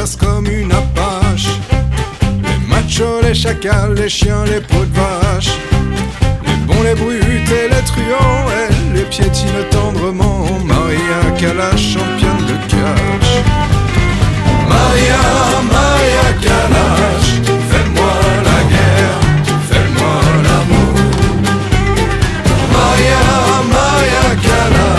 chasse comme une apache. Les machos, les chacals, les chiens, les peaux de vache, les bons, les brutes et les truands, elle les piétine tendrement. Maria Kalash